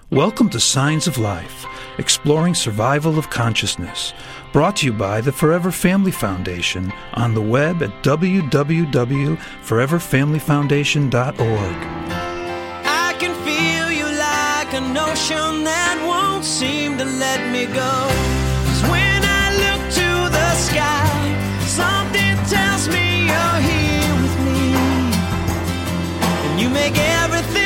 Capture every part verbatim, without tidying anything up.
Welcome to Signs of Life, exploring survival of consciousness, brought to you by the Forever Family Foundation on the web at w w w dot forever family foundation dot org. I can feel you like an ocean that won't seem to let me go. 'Cause when I look to the sky, something tells me you're here with me, and you make everything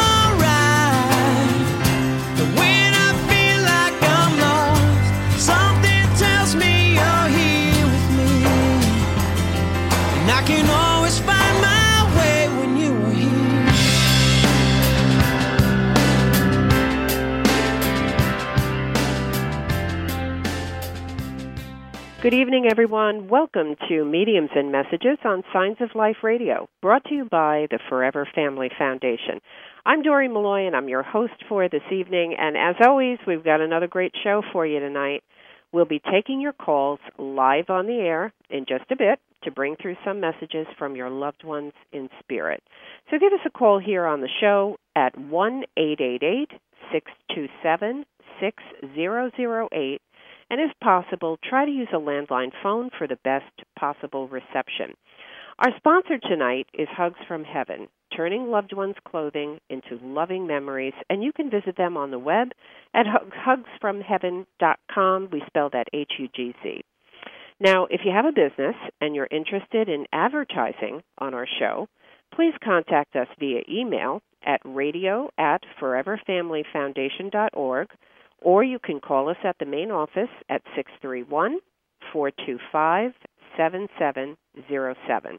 I can always find my way when you are here. Good evening, everyone. Welcome to Mediums and Messages on Signs of Life Radio, brought to you by the Forever Family Foundation. I'm Dori Malloy, and I'm your host for this evening. And as always, we've got another great show for you tonight. We'll be taking your calls live on the air in just a bit to bring through some messages from your loved ones in spirit. So give us a call here on the show at one eight eight eight, six two seven, six zero zero eight. And if possible, try to use a landline phone for the best possible reception. Our sponsor tonight is Hugs from Heaven, turning loved ones' clothing into loving memories, and you can visit them on the web at hugs from heaven dot com. We spell that H U G Z. Now, if you have a business and you're interested in advertising on our show, please contact us via email at radio at forever family foundation dot org, or you can call us at the main office at six three one, four two five, seven seven zero seven.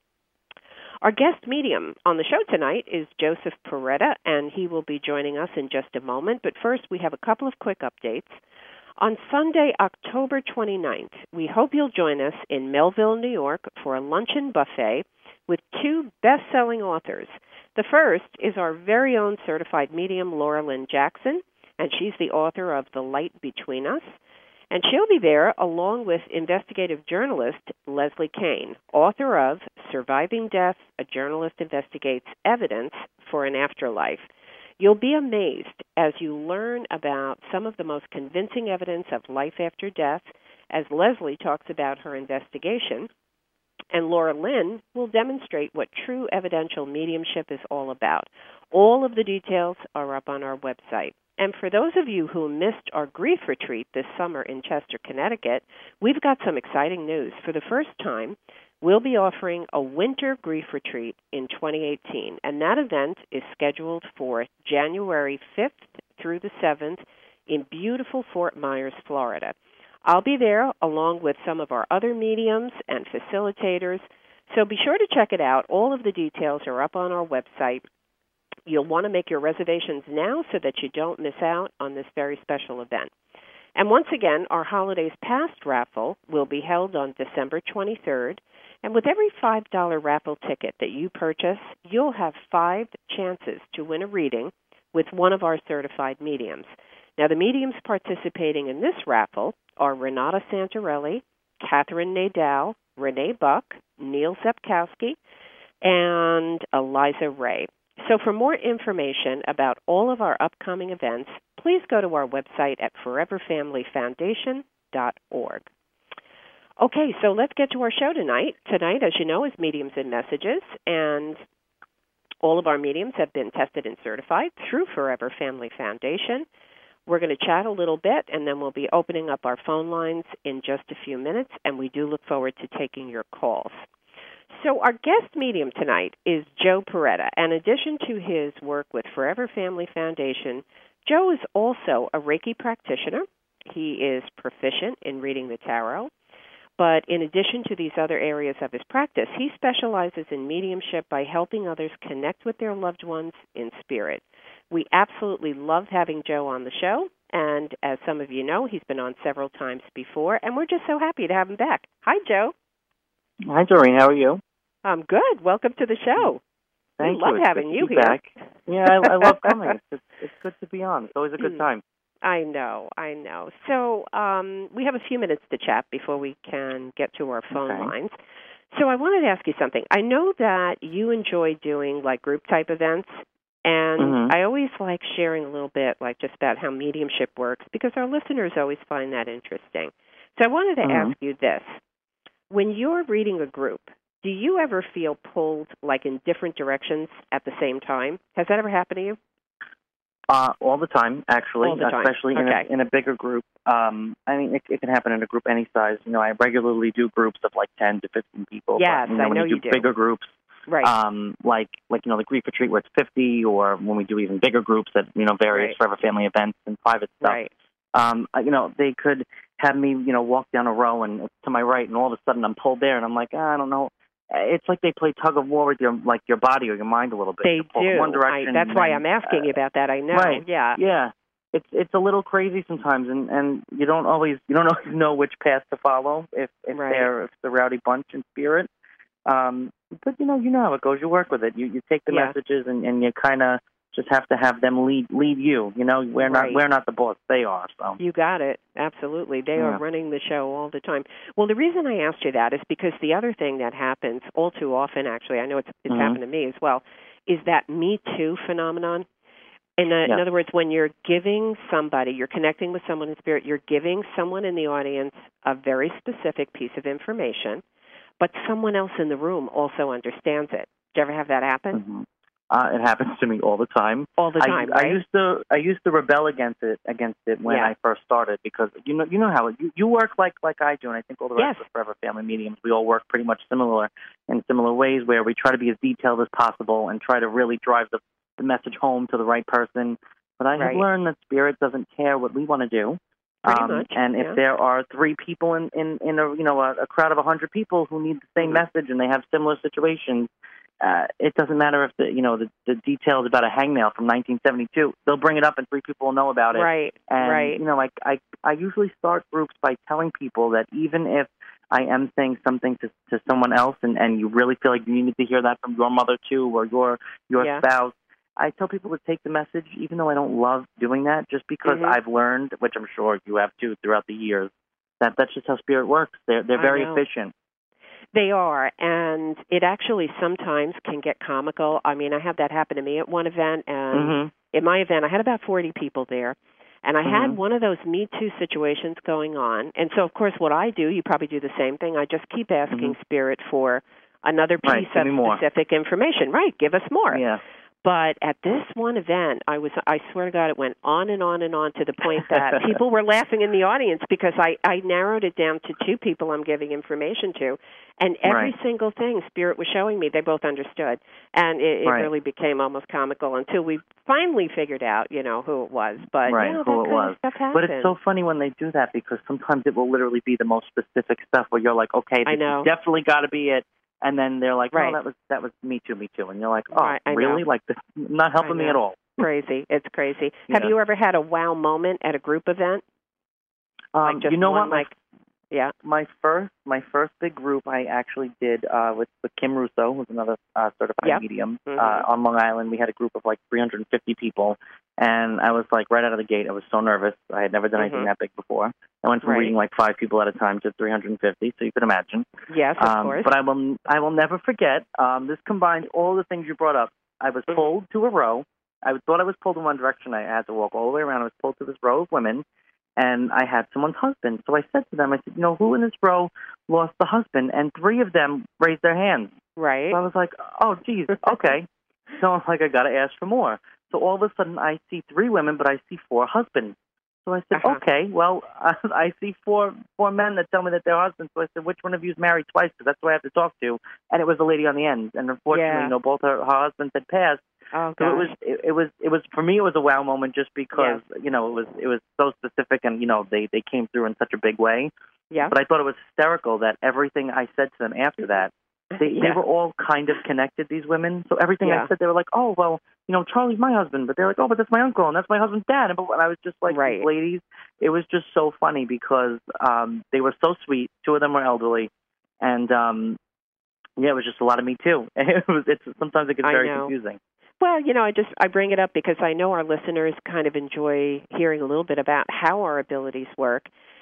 Our guest medium on the show tonight is Joseph Peretta, and he will be joining us in just a moment. But first, we have a couple of quick updates. On Sunday, October twenty-ninth, we hope you'll join us in Melville, New York, for a luncheon buffet with two best-selling authors. The first is our very own certified medium, Laura Lynn Jackson, and she's the author of The Light Between Us. And she'll be there along with investigative journalist Leslie Kane, author of Surviving Death, A Journalist Investigates Evidence for an Afterlife. You'll be amazed as you learn about some of the most convincing evidence of life after death, as Leslie talks about her investigation, and Laura Lynn will demonstrate what true evidential mediumship is all about. All of the details are up on our website. And for those of you who missed our grief retreat this summer in Chester, Connecticut, we've got some exciting news. For the first time, we'll be offering a winter grief retreat in twenty eighteen, and that event is scheduled for January fifth through the seventh in beautiful Fort Myers, Florida. I'll be there along with some of our other mediums and facilitators, so be sure to check it out. All of the details are up on our website. You'll want to make your reservations now so that you don't miss out on this very special event. And once again, our Holidays Past raffle will be held on December twenty-third. And with every five dollar raffle ticket that you purchase, you'll have five chances to win a reading with one of our certified mediums. Now, the mediums participating in this raffle are Renata Santarelli, Catherine Nadal, Renee Buck, Neil Zepkowski, and Eliza Ray. So for more information about all of our upcoming events, please go to our website at forever family foundation dot org. Okay, so let's get to our show tonight. Tonight, as you know, is Mediums and Messages, and all of our mediums have been tested and certified through Forever Family Foundation. We're going to chat a little bit, and then we'll be opening up our phone lines in just a few minutes, and we do look forward to taking your calls. So our guest medium tonight is Joe Peretta. In addition to his work with Forever Family Foundation, Joe is also a Reiki practitioner. He is proficient in reading the tarot. But in addition to these other areas of his practice, he specializes in mediumship by helping others connect with their loved ones in spirit. We absolutely love having Joe on the show. And as some of you know, he's been on several times before, and we're just so happy to have him back. Hi, Joe. Hi, Doreen. How are you? I'm good. Welcome to the show. Thank we love you. It's having you here. here. Back. Yeah, I, I love coming. It's, it's, it's good to be on. It's always a good time. I know, I know. So um, we have a few minutes to chat before we can get to our phone okay. lines. So I wanted to ask you something. I know that you enjoy doing like group type events, and mm-hmm. Mm-hmm. I always like sharing a little bit, like just about how mediumship works, because our listeners always find that interesting. So I wanted to Mm-hmm. ask you this. When you're reading a group, do you ever feel pulled, like, in different directions at the same time? Has that ever happened to you? Uh, all the time, actually, All the time. especially in, Okay. a, in a bigger group. Um, I mean, it, it can happen in a group any size. You know, I regularly do groups of like ten to fifteen people. Yes, but, you know, I when know you you do. do. Bigger groups, Right. um, like like you know, the grief retreat where it's fifty, or when we do even bigger groups at you know various Right. Forever Family events and private stuff. Right. Um, you know, they could have me, you know, walk down a row and it's to my right, and all of a sudden I'm pulled there, and I'm like, ah, I don't know. It's like they play tug of war with your like your body or your mind a little bit. They You're pulled do. in one direction. I, that's why and, I'm asking uh, you about that. I know. Right. Yeah. Yeah. It's it's a little crazy sometimes, and, and you don't always you don't always know which path to follow if if Right. they're if the rowdy bunch in spirit. Um, but you know you know how it goes. You work with it. You you take the Yeah. messages and, and you kind of just have to have them lead lead you. You know we're Right. not we're not the boss. They are. So You got it. Absolutely. They Yeah. are running the show all the time. Well, the reason I asked you that is because the other thing that happens all too often, actually, I know it's, it's Mhm. happened to me as well, is that Me Too phenomenon. In, uh, in Yeah. other words, when you're giving somebody, you're connecting with someone in spirit, you're giving someone in the audience a very specific piece of information, but someone else in the room also understands it. Do you ever have that happen? Mhm. Uh, it happens to me all the time. All the time, I, right? I used to I used to rebel against it against it when Yeah. I first started because you know you know how it, you you work like like I do, and I think all the rest Yes. of the Forever Family mediums, we all work pretty much similar in similar ways where we try to be as detailed as possible and try to really drive the, the message home to the right person. But I Right. have learned that Spirit doesn't care what we want to do. Pretty um, much, and if yeah. there are three people in in, in a you know a, a crowd of a hundred people who need the same Mhm. message and they have similar situations. Uh, it doesn't matter if the you know the, the details about a hangnail from nineteen seventy-two. They'll bring it up and three people will know about it. Right, And right. you know, like I I usually start groups by telling people that even if I am saying something to to someone else, and, and you really feel like you need to hear that from your mother too, or your your Yeah. spouse, I tell people to take the message, even though I don't love doing that, just because Mhm. I've learned, which I'm sure you have too throughout the years, that that's just how Spirit works. They're they're I very know. efficient. They are, and it actually sometimes can get comical. I mean, I had that happen to me at one event, and Mhm. at my event, I had about forty people there, and I had Mhm. one of those Me Too situations going on. And so, of course, what I do, you probably do the same thing, I just keep asking Mhm. Spirit for another piece Right, give of me more. specific information. Right, give us more. Yeah. But at this one event, I was I swear to God, it went on and on and on to the point that people were laughing in the audience because I, I narrowed it down to two people I'm giving information to. And every Right. single thing Spirit was showing me, they both understood. And it, it Right. really became almost comical until we finally figured out, you know, who it was. But, Right, you know, who that it kind was. of stuff happens. But it's so funny when they do that because sometimes it will literally be the most specific stuff where you're like, okay, I this know. has definitely got to be it. And then they're like, Right. no, that was that was me too, me too. And you're like, oh, Right, I really? know. Like, this not helping I me know. at all. Crazy. It's crazy. Have Yeah. you ever had a wow moment at a group event? Um, like just you know one, what? My, like, yeah. my first my first big group I actually did uh, with, with Kim Russo, who's another uh, certified Yep. medium, Mhm. uh, on Long Island. We had a group of like three hundred fifty people. And I was like, right out of the gate, I was so nervous. I had never done anything Mhm. that big before. I went from Right. reading like five people at a time to three hundred fifty, so you can imagine. Yes, of Um, course. but I will I will never forget. Um, this combined all the things you brought up. I was Mhm. pulled to a row. I thought I was pulled in one direction. I had to walk all the way around. I was pulled to this row of women, and I had someone's husband. So I said to them, I said, you know, who in this row lost the husband? And three of them raised their hands. Right. So I was like, oh, geez, okay. So I'm like, I got to ask for more. So all of a sudden, I see three women, but I see four husbands. So I said, Uh-huh. okay, well, I, I see four four men that tell me that they're husbands. So I said, which one of you is married twice? Because that's who I have to talk to. And it was the lady on the end. And unfortunately, Yeah. you know, both her, her husbands had passed. Oh, So it gosh. was, it, it was, it was for me. It was a wow moment just because you know it was, it was so specific, and you know they they came through in such a big way. Yeah. But I thought it was hysterical that everything I said to them after that, they yeah. they were all kind of connected. These women, so everything Yeah. I said, they were like, oh well, you know, Charlie's my husband, but they're like, oh, but that's my uncle, and that's my husband's dad, and I was just like, Right. these ladies. It was just so funny because um, they were so sweet. Two of them were elderly, and um, yeah, it was just a lot of me too. It was. It's sometimes it gets I very know. confusing. Well, you know, I just I bring it up because I know our listeners kind of enjoy hearing a little bit about how our abilities work.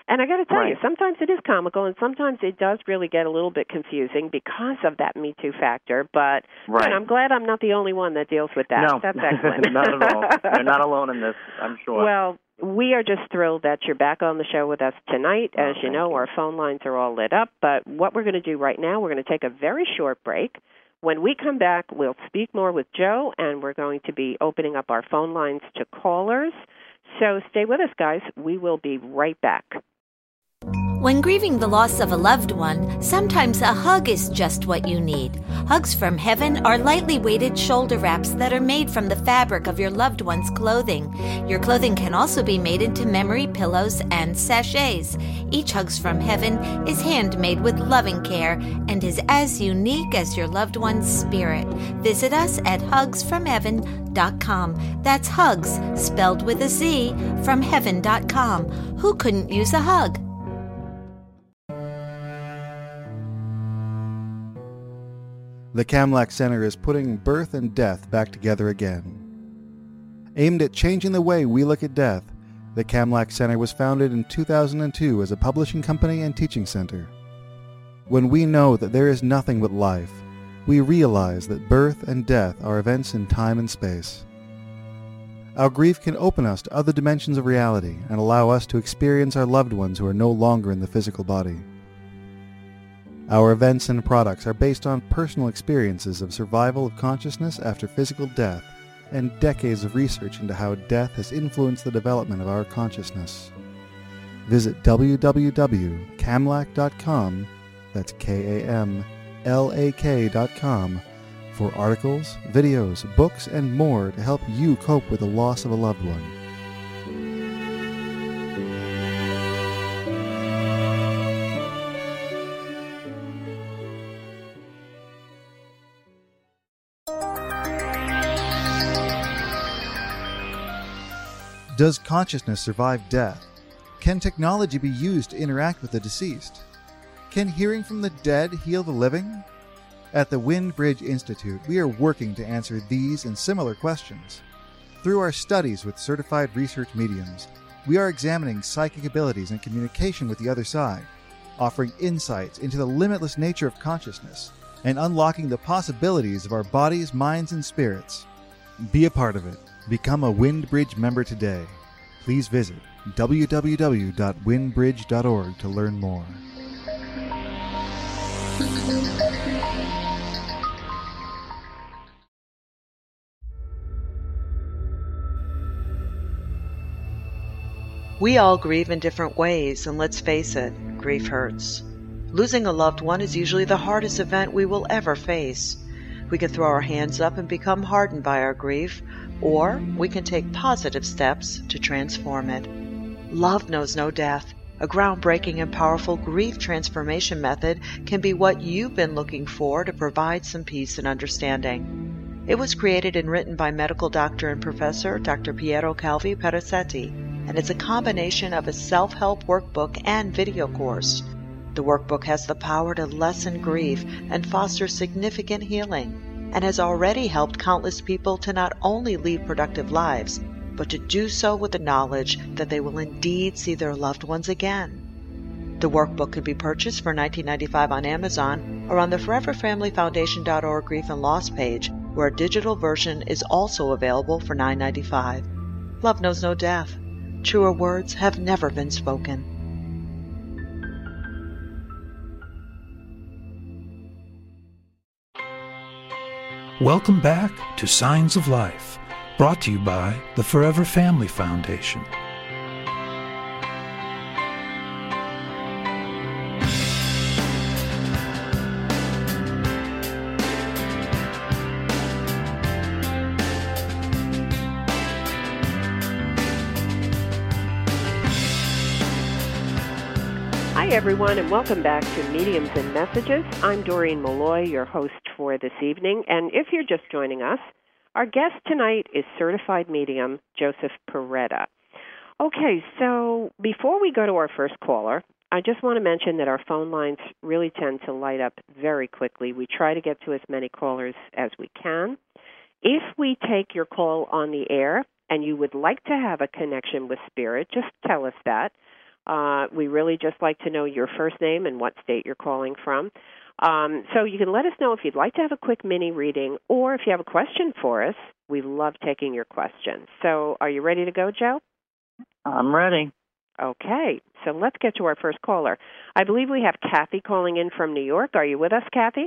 And I got to tell Right. you, sometimes it is comical, and sometimes it does really get a little bit confusing because of that Me Too factor. But Right. good, I'm glad I'm not the only one that deals with that. No, That's excellent. not at all. You're not alone in this, I'm sure. Well, we are just thrilled that you're back on the show with us tonight. Oh, As you thank know, you. our phone lines are all lit up. But what we're going to do right now, we're going to take a very short break. When we come back, we'll speak more with Joe, and we're going to be opening up our phone lines to callers. So stay with us, guys. We will be right back. When grieving the loss of a loved one, sometimes a hug is just what you need. Hugs from Heaven are lightly weighted shoulder wraps that are made from the fabric of your loved one's clothing. Your clothing can also be made into memory pillows and sachets. Each Hugs from Heaven is handmade with loving care and is as unique as your loved one's spirit. Visit us at hugs from heaven dot com. That's hugs, spelled with a Z, from heaven dot com. Who couldn't use a hug? The Kamlak Center is putting birth and death back together again. Aimed at changing the way we look at death, the Kamlak Center was founded in two thousand two as a publishing company and teaching center. When we know that there is nothing but life, we realize that birth and death are events in time and space. Our grief can open us to other dimensions of reality and allow us to experience our loved ones who are no longer in the physical body. Our events and products are based on personal experiences of survival of consciousness after physical death and decades of research into how death has influenced the development of our consciousness. Visit w w w dot kamlak dot com, that's K A M L A K dot com, for articles, videos, books, and more to help you cope with the loss of a loved one. Does consciousness survive death? Can technology be used to interact with the deceased? Can hearing from the dead heal the living? At the Wind Bridge Institute, we are working to answer these and similar questions. Through our studies with certified research mediums, we are examining psychic abilities and communication with the other side, offering insights into the limitless nature of consciousness, and unlocking the possibilities of our bodies, minds, and spirits. Be a part of it. Become a WindBridge member today. Please visit w w w dot windbridge dot org to learn more. We all grieve in different ways, and let's face it, grief hurts. Losing a loved one is usually the hardest event we will ever face. We can throw our hands up and become hardened by our grief, or we can take positive steps to transform it. Love knows no death. A groundbreaking and powerful grief transformation method can be what you've been looking for to provide some peace and understanding. It was created and written by medical doctor and professor Doctor Piero Calvi Perazzetti, and it's a combination of a self-help workbook and video course. The workbook has the power to lessen grief and foster significant healing, and has already helped countless people to not only lead productive lives, but to do so with the knowledge that they will indeed see their loved ones again. The workbook can be purchased for nineteen ninety-five dollars on Amazon or on the forever family foundation dot org Grief and Loss page, where a digital version is also available for nine ninety-five. Love knows no death. Truer words have never been spoken. Welcome back to Signs of Life, brought to you by the Forever Family Foundation. Hi, everyone, and welcome back to Mediums and Messages. I'm Doreen Malloy, your host for this evening. And if you're just joining us, our guest tonight is certified medium Joseph Perretta. Okay, so before we go to our first caller, I just want to mention that our phone lines really tend to light up very quickly. We try to get to as many callers as we can. If we take your call on the air and you would like to have a connection with Spirit, just tell us that. Uh, we really just like to know your first name and what state you're calling from. Um, so you can let us know if you'd like to have a quick mini reading or if you have a question for us. We love taking your questions. So are you ready to go, Joe? I'm ready. Okay, so let's get to our first caller. I believe we have Kathy calling in from New York. Are you with us, Kathy?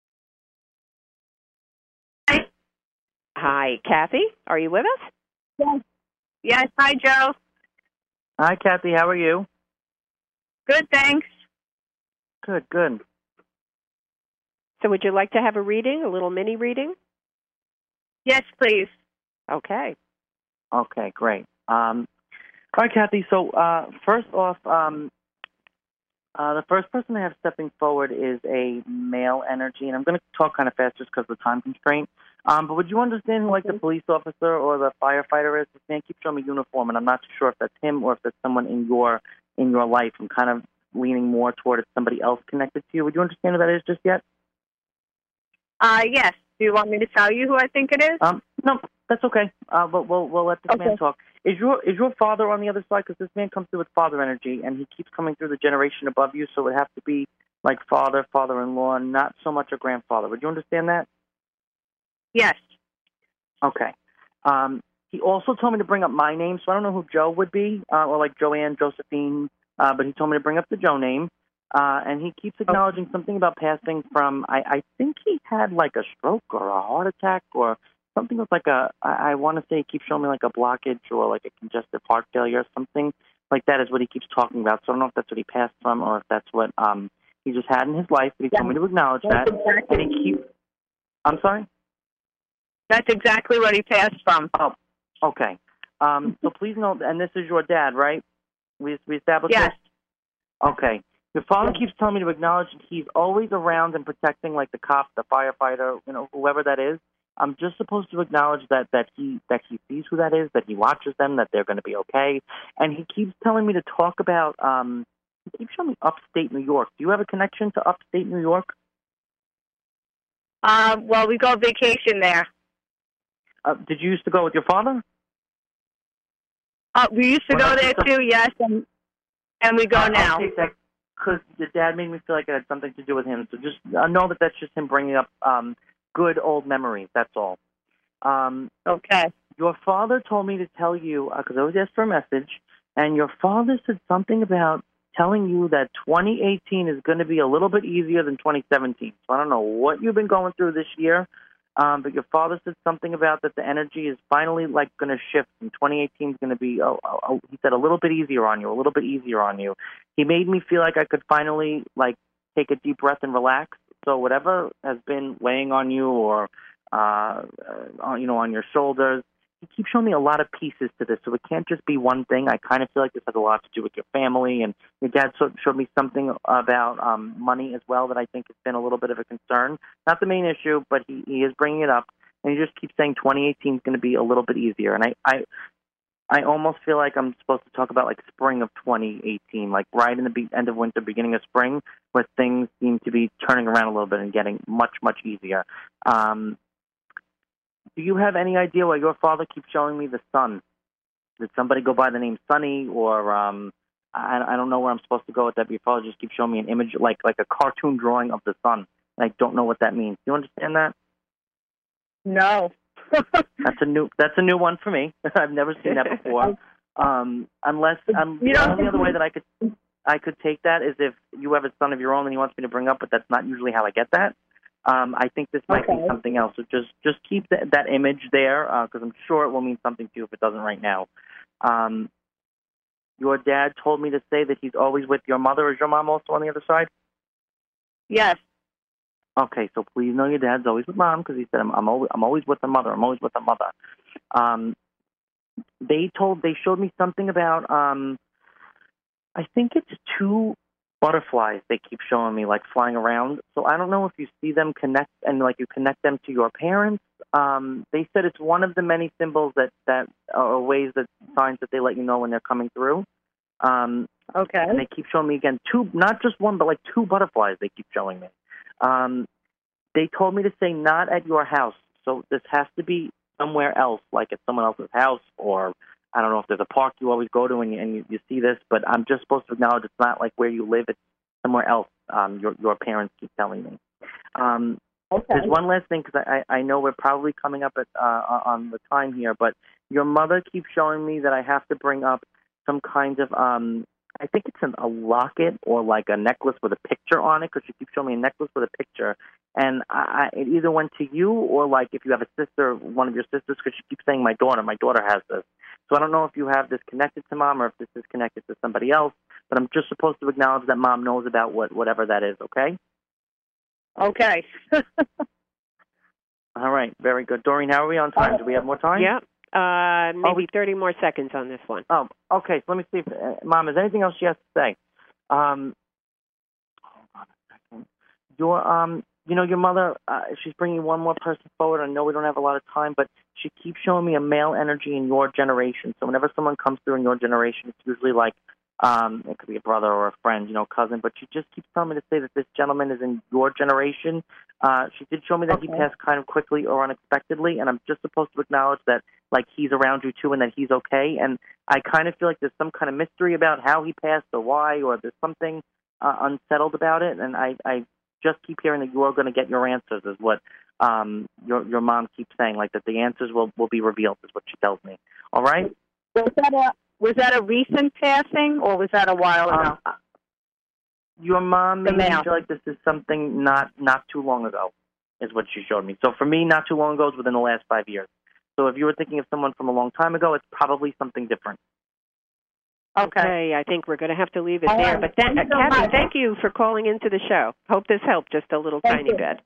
Hi. Hi, Kathy. Are you with us? Yes. Yes. Hi, Joe. Hi, Kathy. How are you? Good, thanks. Good, good. So would you like to have a reading, a little mini reading? Yes, please. Okay. Okay, great. Um, all right, Kathy. So uh, first off, um, uh, the first person I have stepping forward is a male energy, and I'm going to talk kind of fast just because of the time constraint. Um, but would you understand who, like, the police officer or the firefighter is? This man keeps showing me uniform, and I'm not too sure if that's him or if that's someone in your in your life. I'm kind of leaning more toward it's somebody else connected to you. Would you understand who that is just yet? Uh, yes. Do you want me to tell you who I think it is? Um, no, that's okay. Uh, but we'll we'll let this Okay. man talk. Is your is your father on the other side? Because this man comes through with father energy, and he keeps coming through the generation above you. So it would have to be like father, father-in-law, not so much a grandfather. Would you understand that? Yes. Okay. Um, he also told me to bring up my name, so I don't know who Joe would be, uh, or like Joanne, Josephine. Uh, but he told me to bring up the Joe name. Uh, and he keeps acknowledging something about passing from, I, I think he had like a stroke or a heart attack or something with like a, I, I want to say he keeps showing me like a blockage or like a congestive heart failure or something like that is what he keeps talking about. So I don't know if that's what he passed from or if that's what um, he just had in his life, but he told me to acknowledge that. Exactly. And he keeps, I'm sorry? That's exactly what he passed from. Oh, okay. Um, so please note, and this is your dad, right? We, we established Yes. this? Okay. Your father keeps telling me to acknowledge that he's always around and protecting, like the cop, the firefighter, you know, whoever that is. I'm just supposed to acknowledge that that he that he sees who that is, that he watches them, that they're going to be okay. And he keeps telling me to talk about. Um, he keeps showing me upstate New York. Do you have a connection to upstate New York? Uh, well, we go vacation there. Uh, did you used to go with your father? Uh, we used to Well, go that's there just a- too, yes, and and we go Uh, now. I'll take that because the dad made me feel like it had something to do with him. So just uh, know that that's just him bringing up um, good old memories. That's all. Um, Okay. your father told me to tell you, because I was asked for a message, and your father said something about telling you that twenty eighteen is going to be a little bit easier than twenty seventeen. So I don't know what you've been going through this year, um, but your father said something about that the energy is finally like going to shift, and twenty eighteen is going to be, oh, oh, oh, he said, a little bit easier on you, a little bit easier on you. He made me feel like I could finally like take a deep breath and relax. So whatever has been weighing on you or uh, uh, you know, on your shoulders, he keeps showing me a lot of pieces to this, so it can't just be one thing. I kind of feel like this has a lot to do with your family, and your dad so, showed me something about um, money as well that I think has been a little bit of a concern. Not the main issue, but he, he is bringing it up, and he just keeps saying twenty eighteen is going to be a little bit easier. And I, I, I almost feel like I'm supposed to talk about like spring of twenty eighteen, like right in the be- end of winter, beginning of spring, where things seem to be turning around a little bit and getting much, much easier. Um, Do you have any idea why your father keeps showing me the sun? Did somebody go by the name Sunny, or um, I, I don't know where I'm supposed to go with that. But your father just keeps showing me an image, like like a cartoon drawing of the sun, and I don't know what that means. Do you understand that? No. That's a new that's a new one for me. I've never seen that before. Um, unless um, You the don't only think- other way that I could I could take that is if you have a son of your own and he wants me to bring up, but that's not usually how I get that. Um, I think this might Okay. be something else. So just just keep that, that image there because I'm sure it will mean something to you if it doesn't right now. Um, your dad told me to say that he's always with your mother. Is your mom also on the other side? Yes. Okay, so please know your dad's always with mom because he said I'm, I'm always I'm always with the mother. I'm always with the mother. Um, they told they showed me something about um, I think it's two butterflies they keep showing me like flying around. So I don't know if you see them connect and like you connect them to your parents. Um, they said it's one of the many symbols that that are ways that signs that they let you know when they're coming through. Um, Okay. and they keep showing me again two, not just one, but like two butterflies. They keep showing me. Um, they told me to say not at your house. So this has to be somewhere else, like at someone else's house, or uh, I don't know if there's a park you always go to and you, and you, you see this, but I'm just supposed to acknowledge it's not like where you live. It's somewhere else. Um, your your parents keep telling me. Um, okay. There's one last thing because I, I know we're probably coming up at uh, on the time here, but your mother keeps showing me that I have to bring up some kind of um, I think it's an, a locket or like a necklace with a picture on it because she keeps showing me a necklace with a picture. And I, I, it either went to you or like if you have a sister, one of your sisters, because she keeps saying my daughter, my daughter has this. So I don't know if you have this connected to Mom or if this is connected to somebody else, but I'm just supposed to acknowledge that Mom knows about what whatever that is, okay? Okay. All right, very good. Doreen, how are we on time? Do we have more time? Yeah. Uh, maybe oh, thirty more seconds on this one. Oh, okay. So let me see if, uh, Mom, is there anything else she has to say? Um, hold on a second. Your, um, you know, your mother, uh, she's bringing one more person forward. I know we don't have a lot of time, but she keeps showing me a male energy in your generation. So whenever someone comes through in your generation, it's usually like, um, it could be a brother or a friend, you know, cousin, but she just keeps telling me to say that this gentleman is in your generation. Uh, she did show me that okay. he passed kind of quickly or unexpectedly, and I'm just supposed to acknowledge that, like, he's around you, too, and that he's okay. And I kind of feel like there's some kind of mystery about how he passed or why, or there's something uh, unsettled about it, and I, I just keep hearing that you're going to get your answers is what um, your your mom keeps saying, like that the answers will, will be revealed is what she tells me. All right? Was that a, was that a recent passing, or was that a while ago? Um, Your mom made me feel like this is something not, not too long ago, is what she showed me. So for me, not too long ago is within the last five years. So if you were thinking of someone from a long time ago, it's probably something different. Okay, okay I think we're going to have to leave it there. Right. But th- uh, Kathy, thank you for calling into the show. Hope this helped just a little thank tiny you. bit.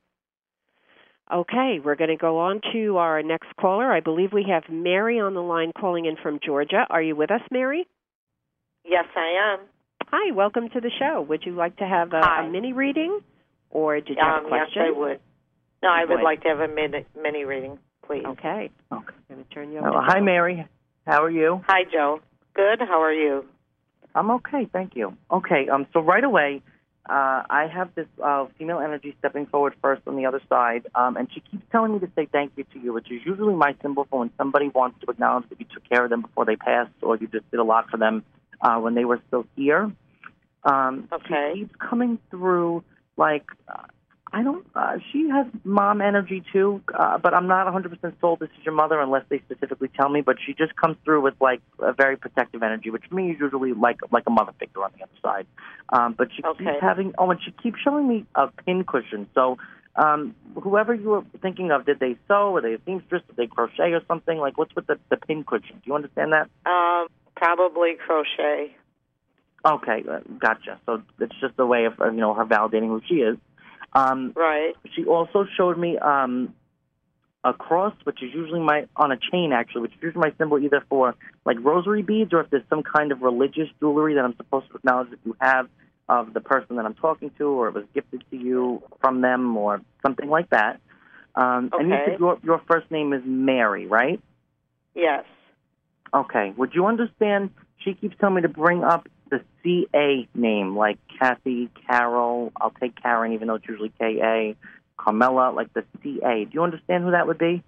Okay, we're going to go on to our next caller. I believe we have Mary on the line calling in from Georgia. Are you with us, Mary? Yes, I am. Hi, welcome to the show. Would you like to have a, a mini reading, or did you um, have a question? Yes, I would. No, I would like to have a mini, mini reading, please. Okay. Okay. I'm going to turn you over. Oh, to hi, Joe. Mary. How are you? Hi, Joe. Good. How are you? I'm okay, thank you. Okay, um, so right away, uh, I have this uh, female energy stepping forward first on the other side, um, and she keeps telling me to say thank you to you, which is usually my symbol for when somebody wants to acknowledge that you took care of them before they passed, or you just did a lot for them uh, when they were still here. Um, okay. She keeps coming through like, uh, I don't, uh, she has mom energy too, uh, but I'm not one hundred percent sold this is your mother unless they specifically tell me, but she just comes through with like a very protective energy, which for me is usually like like a mother figure on the other side. Um, but she okay. keeps having, oh, and she keeps showing me a pin cushion. So um, whoever you were thinking of, did they sew? Were they a seamstress? Did they crochet or something? Like what's with the, the pin cushion? Do you understand that? Um, probably crochet. Okay, uh, gotcha. So it's just a way of, uh, you know, her validating who she is. Um, right. She also showed me um, a cross, which is usually my, on a chain actually, which is usually my symbol either for like rosary beads or if there's some kind of religious jewelry that I'm supposed to acknowledge that you have of the person that I'm talking to, or it was gifted to you from them or something like that. Um, okay. And you said your, your first name is Mary, right? Yes. Okay. Would you understand, she keeps telling me to bring up the C A name, like Kathy, Carol, I'll take Karen, even though it's usually K A, Carmela, like the C A. Do you understand who that would be?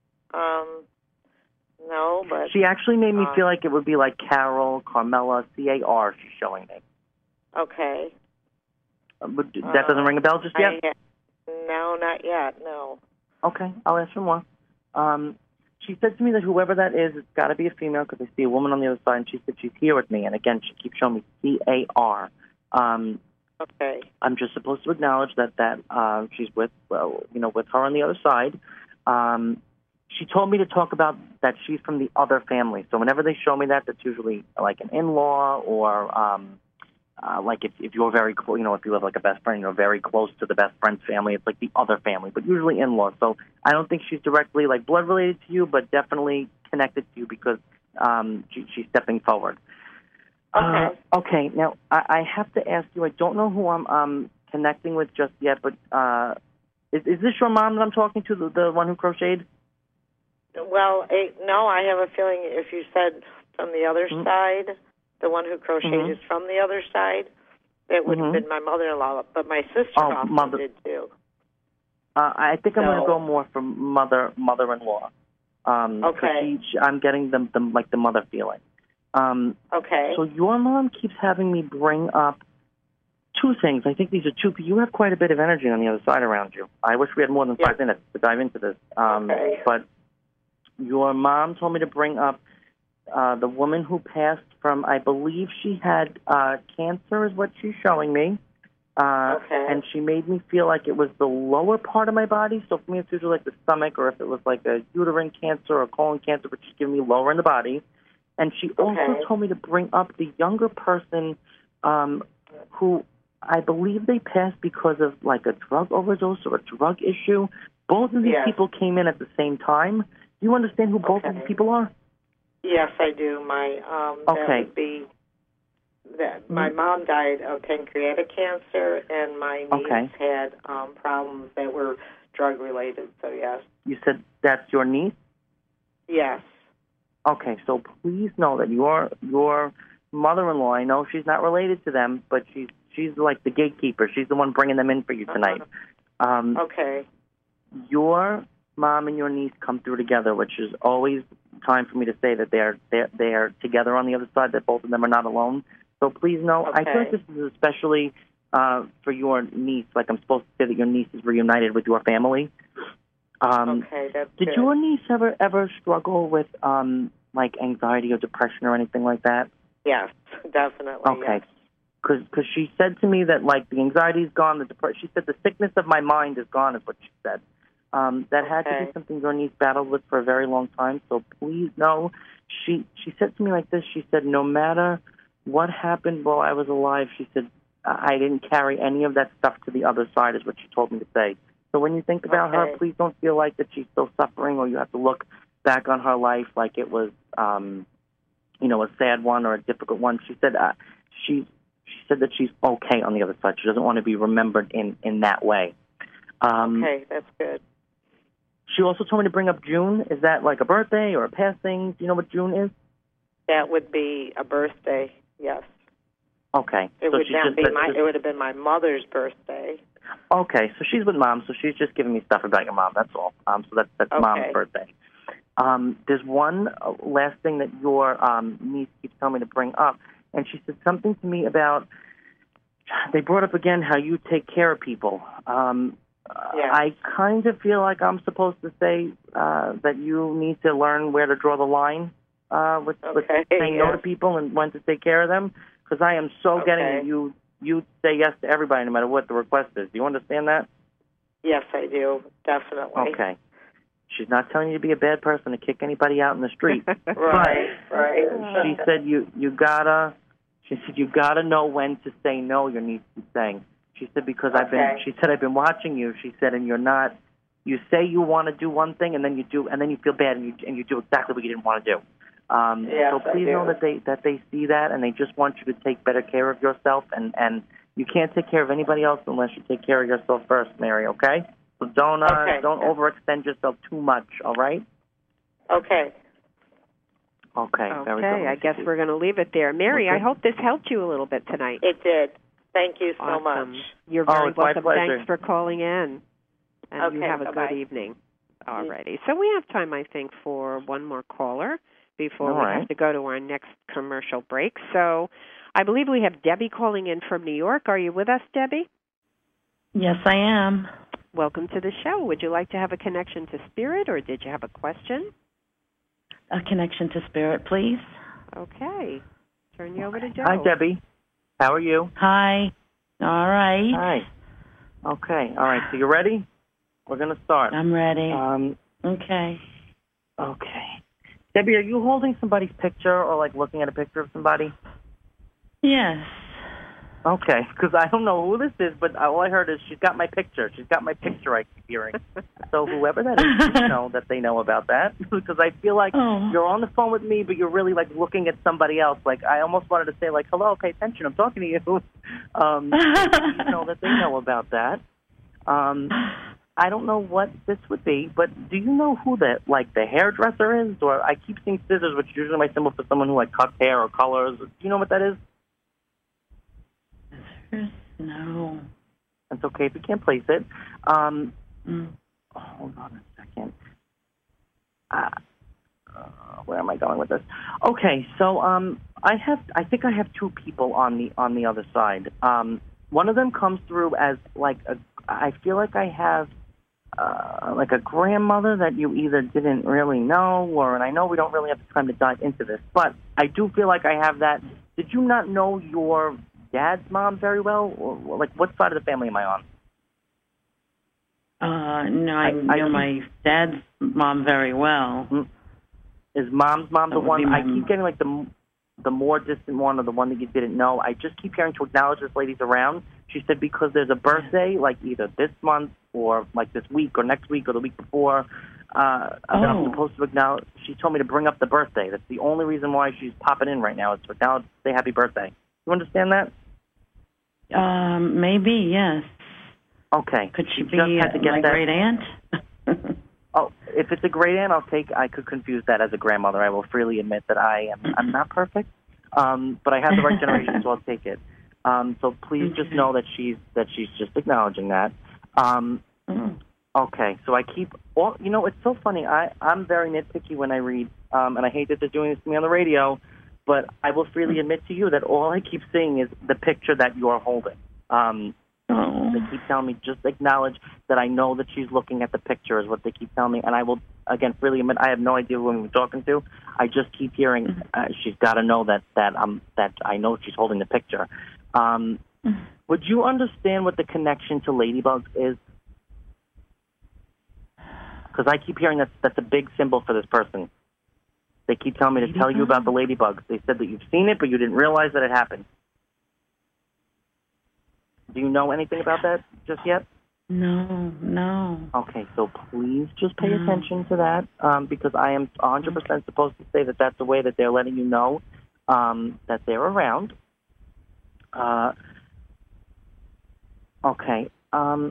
Um, no, but... She actually made me um, feel like it would be like Carol, Carmela, C A R, she's showing me. Okay. Uh, but that doesn't ring a bell just yet? I, no, not yet, no. Okay, I'll ask for more. Um, she said to me that whoever that is, it's got to be a female because I see a woman on the other side, and she said she's here with me. And again, she keeps showing me C A R. Um, okay. I'm just supposed to acknowledge that that uh, she's with, well, you know, with her on the other side. Um, she told me to talk about that she's from the other family. So whenever they show me that, that's usually like an in-law or um, uh, like if, if you're very close, you know, if you have like a best friend, you're very close to the best friend's family, it's like the other family, but usually in-law. So I don't think she's directly like blood related to you, but definitely connected to you because um, she, she's stepping forward. Okay. Uh, okay. Now I, I have to ask you. I don't know who I'm um, connecting with just yet, but uh, is, is this your mom that I'm talking to, the, the one who crocheted? Well, it, no. I have a feeling if you said from the other mm-hmm. side, the one who crocheted mm-hmm. is from the other side, it would mm-hmm. have been my mother-in-law. But my sister oh, also mother. did too. Uh, I think I'm so, going to go more for mother, mother-in-law. Um, Okay. She, she, I'm getting the, the like the mother feeling. Um, Okay. So your mom keeps having me bring up two things. I think these are two. You have quite a bit of energy on the other side around you. I wish we had more than Yeah. five minutes to dive into this. Um, Okay. But your mom told me to bring up uh, the woman who passed from, I believe she had uh, cancer is what she's showing me. Uh, Okay. And she made me feel like it was the lower part of my body. So for me, it's usually like the stomach, or if it was like a uterine cancer or colon cancer, but she's giving me lower in the body. And she also Okay. told me to bring up the younger person um, who I believe they passed because of like a drug overdose or a drug issue. Both of these Yes. people came in at the same time. Do you understand who both of Okay. these people are? Yes, I do. My um, that Okay. would be that my mom died of pancreatic cancer, and my niece Okay. had um, problems that were drug related. So yes, You said that's your niece? yes, Okay, so please know that your your mother-in-law, I know she's not related to them, but she's she's like the gatekeeper. She's the one bringing them in for you tonight. Um, okay, your mom and your niece come through together, which is always time for me to say that they're they're they're together on the other side, that both of them are not alone. So please know, I feel like Okay. this is especially uh, for your niece. Like I'm supposed to say that your niece is reunited with your family. Um, okay, that's Did good. your niece ever ever struggle with um, like anxiety or depression or anything like that? Yes, definitely. Okay. Yes. Because she said to me that, like, the anxiety's gone, the depression. She said the sickness of my mind is gone, is what she said. Um, that had to Okay. be something your niece battled with for a very long time. So please know, she she said to me like this. She said, no matter what happened while I was alive, she said, I I didn't carry any of that stuff to the other side, is what she told me to say. So when you think about Okay. her, please don't feel like that she's still suffering, or you have to look back on her life like it was, um, you know, a sad one or a difficult one. She said uh, she she said that she's okay on the other side. She doesn't want to be remembered in, in that way. Um, Okay, that's good. She also told me to bring up June. Is that like a birthday or a passing? Do you know what June is? That would be a birthday. Yes, Okay. it so would she not just, be that's my. just- It would have been my mother's birthday. Okay, so she's with mom, so she's just giving me stuff about your mom. That's all. Um, so that's that's Okay. mom's birthday. Um, there's one uh, last thing that your um, niece keeps telling me to bring up, and she said something to me about. They brought up again how you take care of people. Um, Yeah. I kind of feel like I'm supposed to say uh, that you need to learn where to draw the line uh, with, with Okay, saying no yeah. to people and when to take care of them. Because I am so getting Okay. that you you say yes to everybody no matter what the request is. Do you understand that? Yes, I do. Definitely. Okay. She's not telling you to be a bad person to kick anybody out in the street. Right. Right. She said you you gotta. She said you gotta know when to say no. Your niece is saying. She said because I've been. Okay. She said I've been watching you. She said and you're not. You say you want to do one thing and then you do and then you feel bad and you and you do exactly what you didn't want to do. Um, Yes, so I please do. know that they that they see that and they just want you to take better care of yourself and and you can't take care of anybody else unless you take care of yourself first, Mary. Okay. So don't uh, Okay. don't overextend yourself too much. All right. Okay. Okay. Very good. Okay, I guess we're going to leave it there. Mary, Okay. I hope this helped you a little bit tonight. It did. Thank you so Awesome. much. You're Oh, very it's my welcome. pleasure. Thanks for calling in. And you Okay, have a bye-bye. good evening. All righty. So we have time, I think, for one more caller before All we right. have to go to our next commercial break. So I believe we have Debbie calling in from New York. Are you with us, Debbie? Yes, I am. Welcome to the show. Would you like to have a connection to spirit, or did you have a question? A connection to spirit, please. Okay. Turn you over to Joe. Hi, Debbie. How are you? Hi. All right. Hi. Okay. All right. So you ready? We're going to start. I'm ready. Um, okay. okay. Debbie, are you holding somebody's picture or, like, looking at a picture of somebody? Yes. Okay. Because I don't know who this is, but all I heard is she's got my picture. She's got my picture, I keep hearing. So whoever that is, you know that they know about that. Because I feel like Oh. you're on the phone with me, but you're really, like, looking at somebody else. Like, I almost wanted to say, like, hello, pay attention, I'm talking to you. Um, you know that they know about that. Um, I don't know what this would be, but do you know who the, like, the hairdresser is? Or I keep seeing scissors, which is usually my symbol for someone who, like, cuts hair or colors. Do you know what that is? No. That's okay if you can't place it. Um, Mm. hold on a second. Uh, where am I going with this? Okay, so um, I have, I think I have two people on the on the other side. Um, one of them comes through as like a, I feel like I have uh, like a grandmother that you either didn't really know, or, and I know we don't really have the time to dive into this, but I do feel like I have that. Did you not know your dad's mom very well, or like what side of the family am I on? Uh, no, I, I know I my dad's mom very well. Is mom's mom the That would one? be my I keep getting like the the more distant one, or the one that you didn't know. I just keep hearing to acknowledge this lady's around. She said because there's a birthday, like either this month or like this week or next week or the week before. Uh, Oh. that I'm supposed to acknowledge. She told me to bring up the birthday. That's the only reason why she's popping in right now is to acknowledge, say happy birthday. You understand that? Um, maybe, yes. Okay. Could she You be just had to uh, get my that- great aunt? Oh, if it's a great aunt, I'll take. I could confuse that as a grandmother. I will freely admit that I am. I'm not perfect, um, but I have the right generation, so I'll take it. Um, so please just know that she's that she's just acknowledging that. Um, okay, so I keep. Well, you know, it's so funny. I I'm very nitpicky when I read, um, and I hate that they're doing this to me on the radio, but I will freely admit to you that all I keep seeing is the picture that you're holding. Um, Oh. They keep telling me just acknowledge that I know that she's looking at the picture is what they keep telling me, and I will again freely admit I have no idea who I'm talking to. I just keep hearing uh, she's got to know that that um that I know she's holding the picture. Um, would you understand what the connection to ladybugs is? Because I keep hearing that that's a big symbol for this person. They keep telling me to tell you about the ladybugs. They said that you've seen it, but you didn't realize that it happened. Do you know anything about that just yet? No, no. Okay, so please just pay No. attention to that, um, because I am one hundred percent supposed to say that that's the way that they're letting you know um, that they're around. Uh, okay. Um,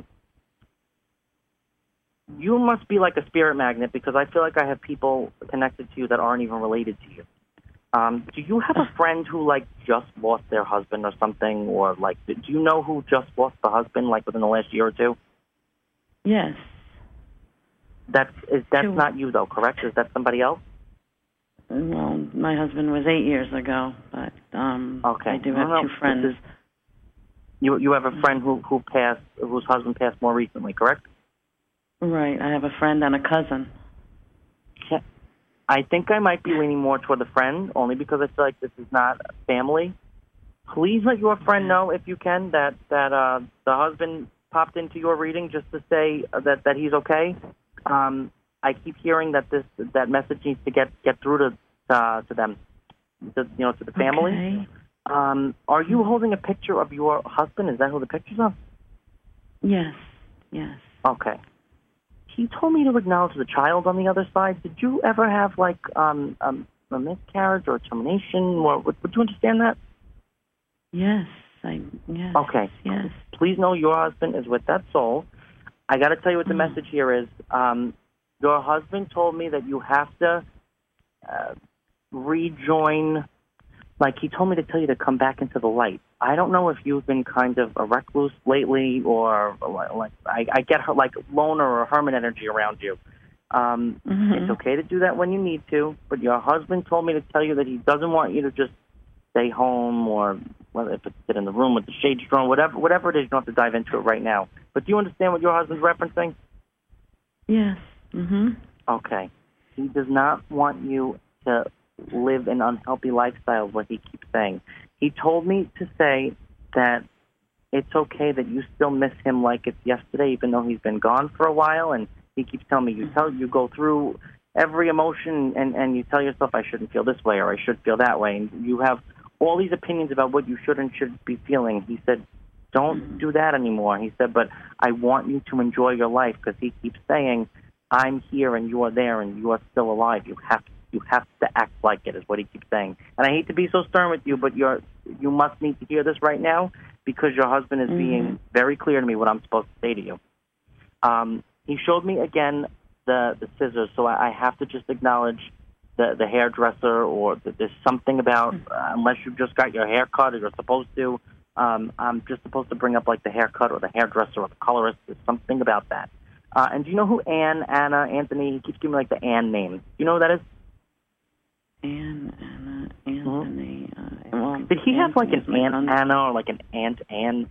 you must be like a spirit magnet, because I feel like I have people connected to you that aren't even related to you. Um, do you have a friend who, like, just lost their husband or something? Or, like, do you know who just lost the husband, like, within the last year or two? Yes. That's, is, that's Two. not you, though, correct? Is that somebody else? Well, my husband was eight years ago, but um, Okay. I do No, have no, two this friends. is- You you have a friend who, who passed, whose husband passed more recently, correct? Right. I have a friend and a cousin. Yeah. I think I might be leaning more toward the friend, only because I feel like this is not family. Please let your friend know, if you can, that that uh, the husband popped into your reading just to say that, that he's okay. Um, I keep hearing that this that message needs to get, get through to uh, to them, to, you know, to the family. Okay. Um, are you holding a picture of your husband? Is that who the picture's of? Yes. Yes. Okay. He told me to acknowledge the child on the other side. Did you ever have, like, um, um, a miscarriage or a termination? Or would, would you understand that? Yes. I. Yes. Okay. Yes. Please know your husband is with that soul. I got to tell you what the Mm. message here is. Um, your husband told me that you have to uh, rejoin. Like, he told me to tell you to come back into the light. I don't know if you've been kind of a recluse lately, or like I, I get her like loner or hermit energy around you. Um, Mm-hmm. It's okay to do that when you need to, but your husband told me to tell you that he doesn't want you to just stay home, or whether if it's sit in the room with the shades drawn, whatever, whatever it is. You don't have to dive into it right now. But do you understand what your husband's referencing? Yes. Mhm. Okay. He does not want you to live an unhealthy lifestyle, what he keeps saying. He told me to say that it's okay that you still miss him like it's yesterday, even though he's been gone for a while. And he keeps telling me, you tell you go through every emotion and, and you tell yourself, I shouldn't feel this way or I should feel that way. And you have all these opinions about what you should and should be feeling. He said, don't do that anymore. He said, but I want you to enjoy your life, because he keeps saying, I'm here and you are there and you are still alive. You have to You have to act like it, is what he keeps saying. And I hate to be so stern with you, but you're you must need to hear this right now, because your husband is Mhm. being very clear to me what I'm supposed to say to you. Um, he showed me again the the scissors, so I, I have to just acknowledge the the hairdresser, or that there's something about uh, unless you've just got your hair cut or you're supposed to. Um, I'm just supposed to bring up like the haircut or the hairdresser or the colorist. There's something about that. Uh, and do you know who Anne, Anna, Anthony? He keeps giving me like the Anne name. Do you know who that is? Anne, Anna, Anthony. Mm-hmm. Uh, well, Did he have like an Aunt son. Anna or like an Aunt Anne?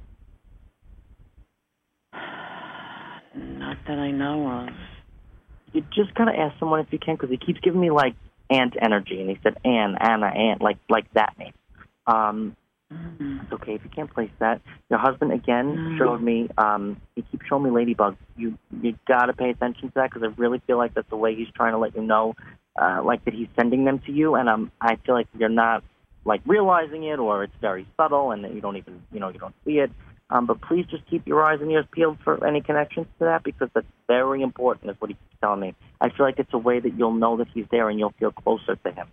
Not that I know of. You just gotta ask someone if you can, because he keeps giving me like Aunt energy, and he said Anne, Anna, Aunt, like like that name. Um, mm-hmm. It's okay if you can't place that. Your husband again mm-hmm. showed me. Um, he keeps showing me ladybugs. You you gotta pay attention to that, because I really feel like that's the way he's trying to let you know, uh, like that he's sending them to you, and um, I feel like you're not like realizing it, or it's very subtle, and that you don't even you know you don't see it. Um, but please just keep your eyes and ears peeled for any connections to that, because that's very important, is what he keeps telling me. I feel like it's a way that you'll know that he's there and you'll feel closer to him.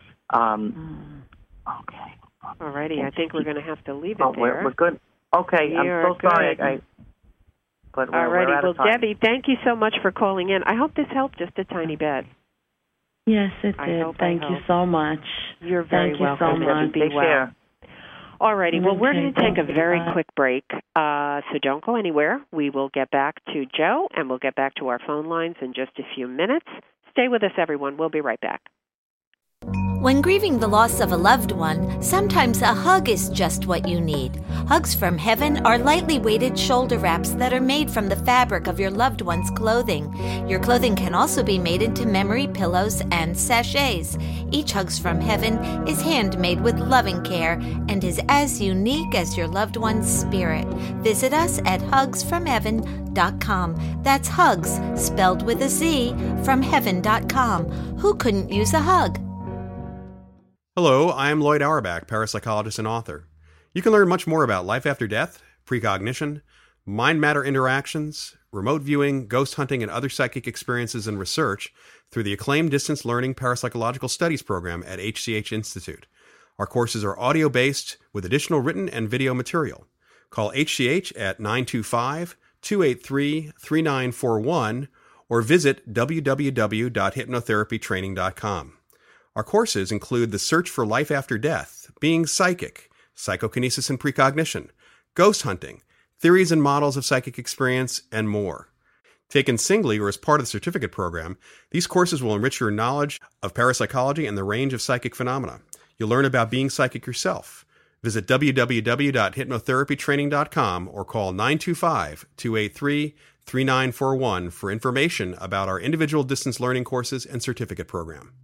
Um, mm. Okay. All righty. I think we're going to have to leave it oh, there. We're, we're good. Okay. You're I'm so sorry. good. I, but we're, All righty. we're out Well, of time. Debbie, thank you so much for calling in. I hope this helped just a tiny bit. Yes, it I did. hope, Thank I you hope. so much. You're very Thank you welcome. so much. Be Take well. care. All righty. Well, we're going to take a very Bye. quick break, uh, so don't go anywhere. We will get back to Joe, and we'll get back to our phone lines in just a few minutes. Stay with us, everyone. We'll be right back. When grieving the loss of a loved one, sometimes a hug is just what you need. Hugs from Heaven are lightly weighted shoulder wraps that are made from the fabric of your loved one's clothing. Your clothing can also be made into memory pillows and sachets. Each Hugs from Heaven is handmade with loving care and is as unique as your loved one's spirit. Visit us at hugs from heaven dot com. That's hugs, spelled with a Z, from heaven dot com. Who couldn't use a hug? Hello, I am Lloyd Auerbach, parapsychologist and author. You can learn much more about life after death, precognition, mind-matter interactions, remote viewing, ghost hunting, and other psychic experiences and research through the acclaimed distance learning parapsychological studies program at H C H Institute. Our courses are audio-based with additional written and video material. Call H C H at nine two five, two eight three, three nine four one or visit w w w dot hypnotherapy training dot com. Our courses include The Search for Life After Death, Being Psychic, Psychokinesis and Precognition, Ghost Hunting, Theories and Models of Psychic Experience, and more. Taken singly or as part of the certificate program, these courses will enrich your knowledge of parapsychology and the range of psychic phenomena. You'll learn about being psychic yourself. Visit w w w dot hypnotherapy training dot com or call nine two five, two eight three, three nine four one for information about our individual distance learning courses and certificate program.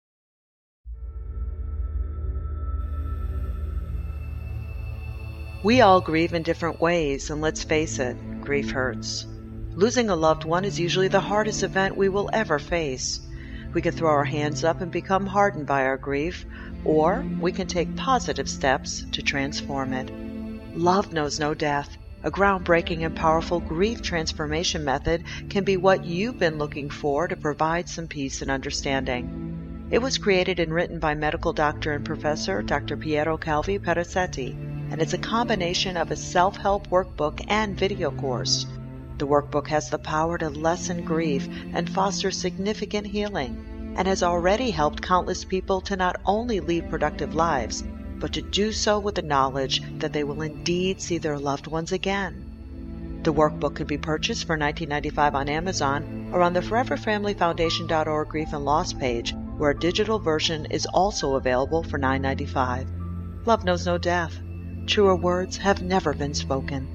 We all grieve in different ways, and let's face it, grief hurts. Losing a loved one is usually the hardest event we will ever face. We can throw our hands up and become hardened by our grief, or we can take positive steps to transform it. Love knows no death. A groundbreaking and powerful grief transformation method can be what you've been looking for to provide some peace and understanding. It was created and written by medical doctor and professor Doctor Piero Calvi Perazzetti, and it's a combination of a self-help workbook and video course. The workbook has the power to lessen grief and foster significant healing, and has already helped countless people to not only lead productive lives, but to do so with the knowledge that they will indeed see their loved ones again. The workbook can be purchased for nineteen ninety-five dollars on Amazon or on the forever family foundation dot org Grief and Loss page, where a digital version is also available for nine ninety-five. Love knows no death. Truer words have never been spoken.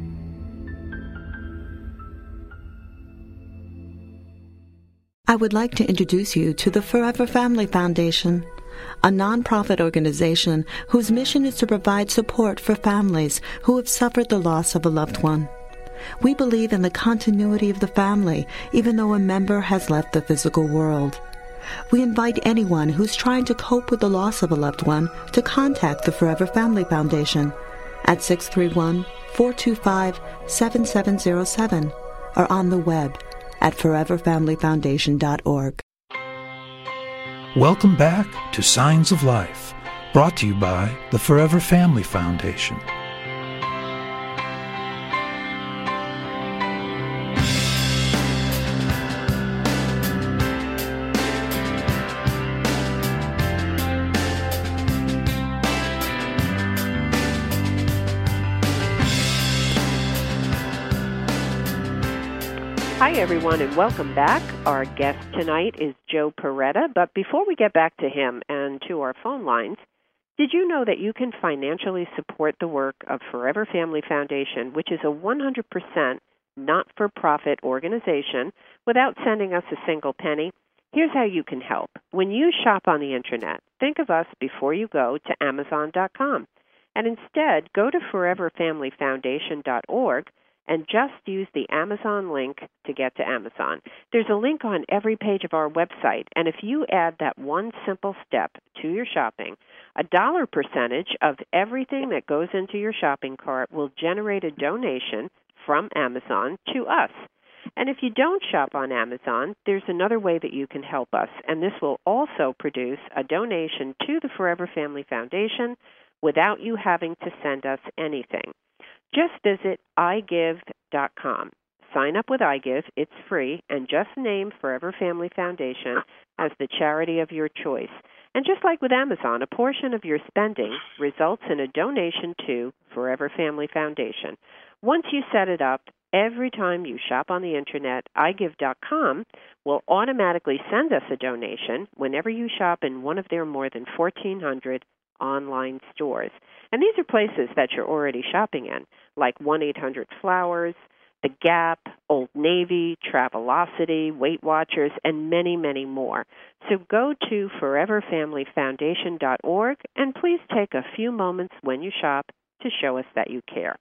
I would like to introduce you to the Forever Family Foundation, a nonprofit organization whose mission is to provide support for families who have suffered the loss of a loved one. We believe in the continuity of the family, even though a member has left the physical world. We invite anyone who's trying to cope with the loss of a loved one to contact the Forever Family Foundation at six three one, four two five, seven seven zero seven or on the web at forever family foundation dot org. Welcome back to Signs of Life, brought to you by the Forever Family Foundation. Hi, everyone, and welcome back. Our guest tonight is Joe Peretta, but before we get back to him and to our phone lines, did you know that you can financially support the work of Forever Family Foundation, which is a one hundred percent not-for-profit organization, without sending us a single penny? Here's how you can help. When you shop on the Internet, think of us before you go to Amazon dot com, and instead go to forever family foundation dot org and just use the Amazon link to get to Amazon. There's a link on every page of our website, and if you add that one simple step to your shopping, a dollar percentage of everything that goes into your shopping cart will generate a donation from Amazon to us. And if you don't shop on Amazon, there's another way that you can help us, and this will also produce a donation to the Forever Family Foundation without you having to send us anything. Just visit i give dot com. Sign up with iGive, it's free, and just name Forever Family Foundation as the charity of your choice. And just like with Amazon, a portion of your spending results in a donation to Forever Family Foundation. Once you set it up, every time you shop on the Internet, i give dot com will automatically send us a donation whenever you shop in one of their more than fourteen hundred online stores. And these are places that you're already shopping in, like one eight hundred flowers, The Gap, Old Navy, Travelocity, Weight Watchers, and many, many more. So go to forever family foundation dot org and please take a few moments when you shop to show us that you care.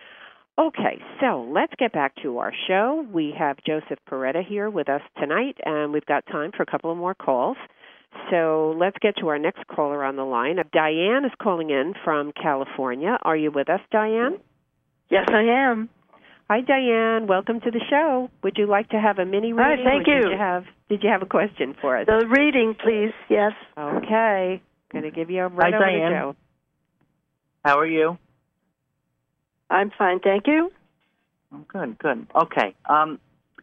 Okay, so let's get back to our show. We have Joseph Peretta here with us tonight, and we've got time for a couple of more calls. So let's get to our next caller on the line. Diane is calling in from California. Are you with us, Diane? Yes, I am. Hi, Diane. Welcome to the show. Would you like to have a mini reading? Hi, thank you. Did you have, did you have a question for us? The reading, please. Yes. Okay. Going to give you a right Hi, over Diane. to Joe. How are you? I'm fine, thank you. Oh, good, good. Okay. Um,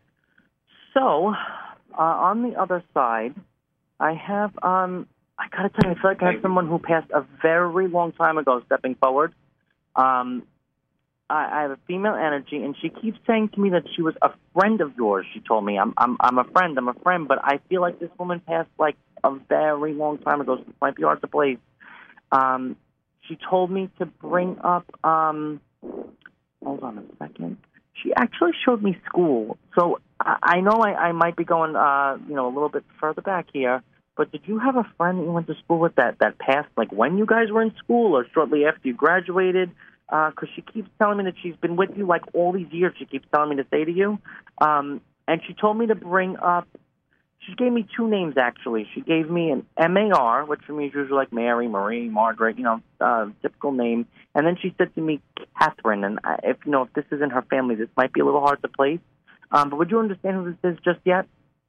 so, uh, on the other side, I have, um, I got to tell you, I feel like I have someone who passed a very long time ago stepping forward. Um, I, I have a female energy, and she keeps saying to me that she was a friend of yours. She told me, I'm, I'm, I'm a friend, I'm a friend, but I feel like this woman passed like a very long time ago, so it might be hard to place. Um, she told me to bring up, um, hold on a second. She actually showed me school. So I, I know I, I might be going, uh, you know, a little bit further back here, but did you have a friend that you went to school with that, that passed, like when you guys were in school or shortly after you graduated? Because uh, she keeps telling me that she's been with you like all these years. She keeps telling me to say to you. Um, and she told me to bring up, she gave me two names, actually. She gave me an M A R, which for me is usually like Mary, Marie, Margaret, you know, uh, typical name. And then she said to me, Catherine. And I, if, you know, if this is in her family, this might be a little hard to place. Um, but would you understand who this is just yet?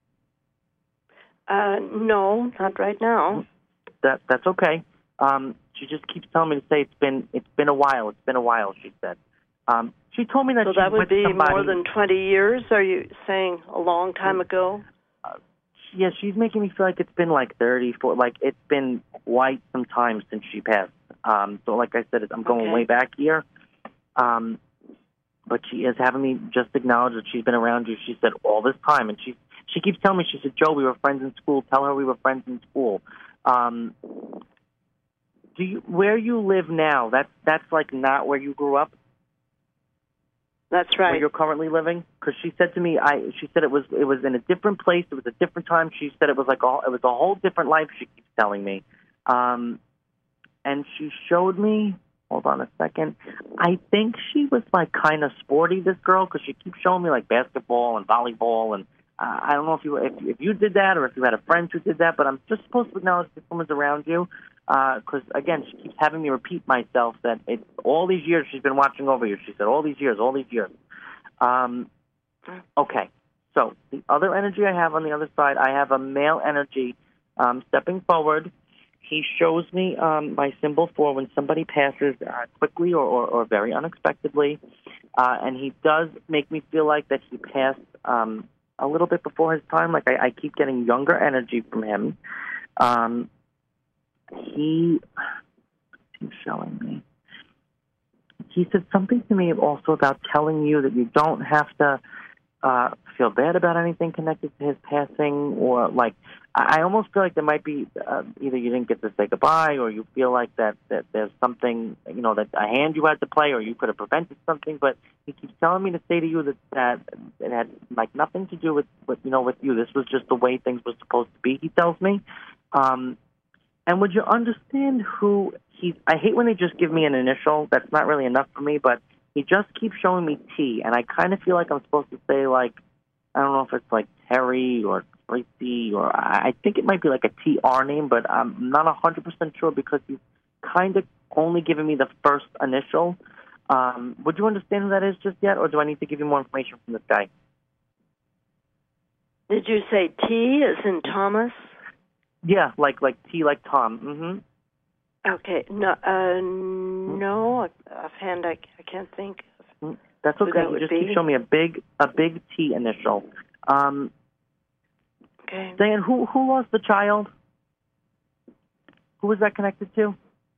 Uh, no, not right now. That That's okay. Um, she just keeps telling me to say it's been it's been a while. It's been a while, she said. Um, she told me that so she's that would with be somebody. more than twenty years, are you saying a long time ago? Uh, yeah, she's making me feel like it's been like thirty, forty, like it's been quite some time since she passed. Um, so like I said, I'm going okay. way back here. Um, but she is having me just acknowledge that she's been around you, she said, all this time. And she she keeps telling me, she said, Joe, we were friends in school. Tell her we were friends in school. Um, do you, where you live now, that's, that's like not where you grew up? That's right. Where you're currently living? Because she said to me, I she said it was it was in a different place. It was a different time. She said it was like a, it was a whole different life. She keeps telling me, um, and she showed me. Hold on a second. I think she was like kind of sporty, this girl, because she keeps showing me like basketball and volleyball, and uh, I don't know if you if, if you did that or if you had a friend who did that, but I'm just supposed to acknowledge this woman's around you. Because, uh, again, she keeps having me repeat myself that it's all these years she's been watching over you. She said, all these years, all these years. Um, okay, so the other energy I have on the other side, I have a male energy um, stepping forward. He shows me um, my symbol for when somebody passes uh, quickly or, or, or very unexpectedly. Uh, and he does make me feel like that he passed um, a little bit before his time. Like I, I keep getting younger energy from him. Um He, he's showing me. He said something to me also about telling you that you don't have to uh, feel bad about anything connected to his passing, or like I, I almost feel like there might be uh, either you didn't get to say goodbye, or you feel like that, that there's something, you know, that a hand you had to play, or you could have prevented something. But he keeps telling me to say to you that that it had like nothing to do with, with you know with you. This was just the way things were supposed to be. He tells me. Um, and would you understand who he's? I hate when they just give me an initial. That's not really enough for me, but. He just keeps showing me T, and I kind of feel like I'm supposed to say, like, I don't know if it's like Terry or Tracy, or I think it might be like a T R name, but I'm not one hundred percent sure because he's kind of only given me the first initial. Um, would you understand who that is just yet, or do I need to give you more information from this guy? Did you say T as in Thomas? Yeah, like like T like Tom. Mm-hmm. Okay, no, uh, no, offhand, I, I can't think. Of That's okay. That you would just be. keep showing me a big, a big T initial. Um, okay. Diane, who who lost the child? Who was that connected to?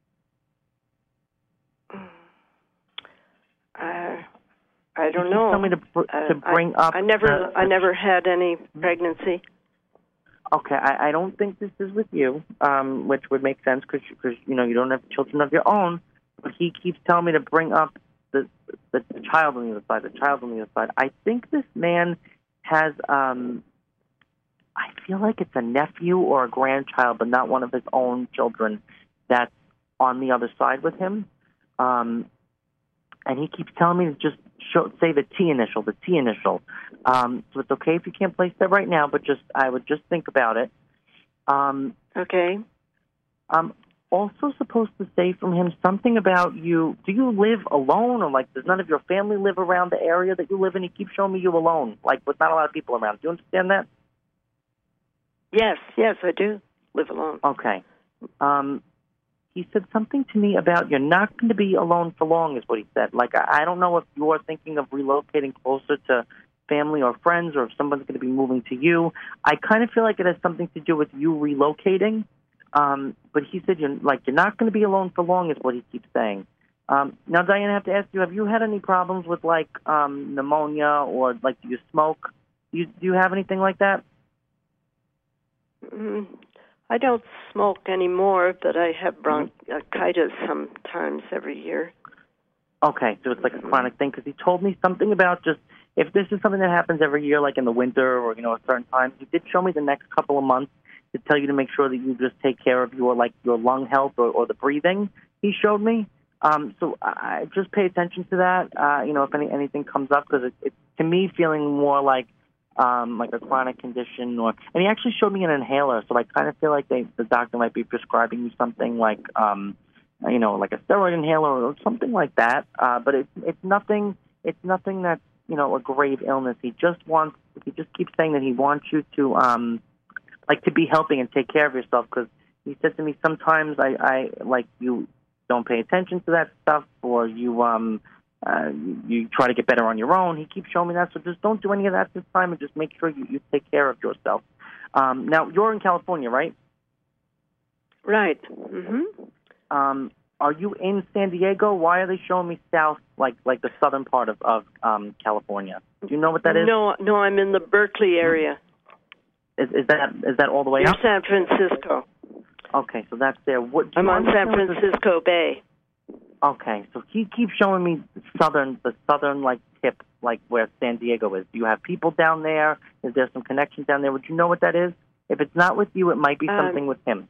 Uh, I don't you know. Tell me to br- uh, to bring I, up. I never, uh, I never had any pregnancy. Okay, I, I don't think this is with you, um, which would make sense because you know you don't have children of your own. But he keeps telling me to bring up the, the the child on the other side, the child on the other side. I think this man has. Um, I feel like it's a nephew or a grandchild, but not one of his own children. That's on the other side with him, um, and he keeps telling me to just show, say the T initial, the T initial. Um, so it's okay if you can't place that right now, but just I would just think about it. Um, okay. I'm also supposed to say from him something about you. Do you live alone, or like does none of your family live around the area that you live in? He keeps showing me you alone, like with not a lot of people around. Do you understand that? Yes, yes, I do live alone. Okay. Um, he said something to me about you're not going to be alone for long, is what he said. Like I, I don't know if you're thinking of relocating closer to family or friends, or if someone's going to be moving to you. I kind of feel like it has something to do with you relocating. Um, but he said you're like you're not going to be alone for long, is what he keeps saying. Um, now, Diane, I have to ask you: have you had any problems with like um, pneumonia, or like do you smoke? Do you, do you have anything like that? Mm, I don't smoke anymore, but I have bronchitis sometimes every year. Okay, so it's like a chronic thing, because he told me something about just, if this is something that happens every year, like in the winter or, you know, at certain times, he did show me the next couple of months to tell you to make sure that you just take care of your, like, your lung health or, or the breathing, he showed me. Um, so I just pay attention to that, uh, you know, if any, anything comes up, because it, it's, to me, feeling more like, um, like a chronic condition. Or, and he actually showed me an inhaler, so I kind of feel like they, the doctor might be prescribing you something like, um, you know, like a steroid inhaler or something like that. Uh, but it's it's nothing. It's nothing that's, you know, a grave illness. He just wants. He just keeps saying that he wants you to, um, like, to be helping and take care of yourself. Because he said to me, sometimes I, I like you don't pay attention to that stuff, or you um, uh, you try to get better on your own. He keeps showing me that. So just don't do any of that this time, and just make sure you, you take care of yourself. Um, now you're in California, right? Right. Mm-hmm. Um, are you in San Diego? Why are they showing me south, like like the southern part of, of um, California? Do you know what that is? No, no, I'm in the Berkeley area. Is, is that is that all the way Near up? San Francisco. Okay, so that's there. What, I'm on San Francisco Bay. Okay, so he keeps showing me southern, the southern like tip, like where San Diego is. Do you have people down there? Is there some connection down there? Would you know what that is? If it's not with you, it might be something um, with him.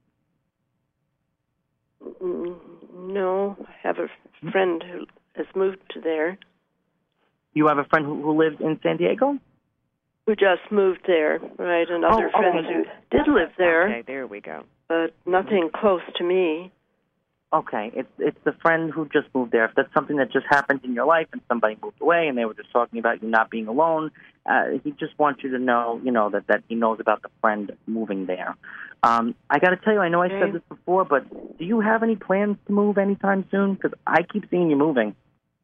No, I have a friend who has moved to there. You have a friend who, who lives in San Diego? Who just moved there, right, and other oh, friends okay. who did live there. Okay, there we go. But nothing close to me. Okay, it's it's the friend who just moved there. If that's something that just happened in your life and somebody moved away and they were just talking about you not being alone, uh, he just wants you to know, you know, that, that he knows about the friend moving there. Um, I got to tell you, I know I said this before, but do you have any plans to move anytime soon? Because I keep seeing you moving.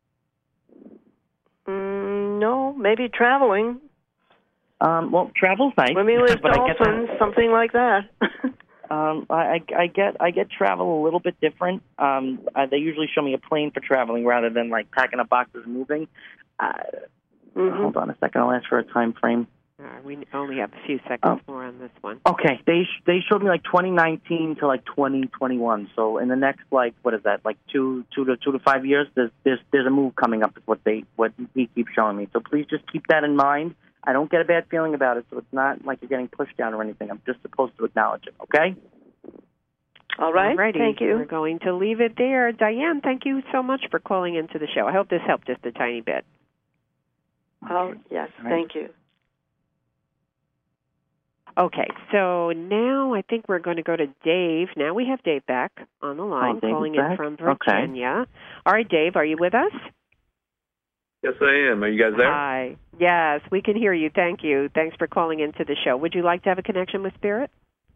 Mm, no, maybe traveling. Um, well, travel's nice. When we live but Dolphins, something like that. um, I, I get I get travel a little bit different. Um, uh, they usually show me a plane for traveling rather than like packing up boxes and moving. Uh, Mm-hmm. Hold on a second. I'll ask for a time frame. Uh, we only have a few seconds oh. more on this one. Okay, they sh- they showed me like twenty nineteen to like twenty twenty-one. So in the next like what is that like two two to two to five years, there's there's there's a move coming up. Is what they what he keeps showing me. So please just keep that in mind. I don't get a bad feeling about it, so it's not like you're getting pushed down or anything. I'm just supposed to acknowledge it. Okay. All right. Alrighty. Thank you. We're going to leave it there. Diane, thank you so much for calling into the show. I hope this helped just a tiny bit. Oh yes, right. Thank you. Okay, so now I think we're going to go to Dave. Now we have Dave back on the line, oh, calling back? in from Virginia. Okay. All right, Dave, are you with us? Yes, I am. Are you guys there? Hi. Yes, we can hear you. Thank you. Thanks for calling into the show. Would you like to have a connection with Spirit?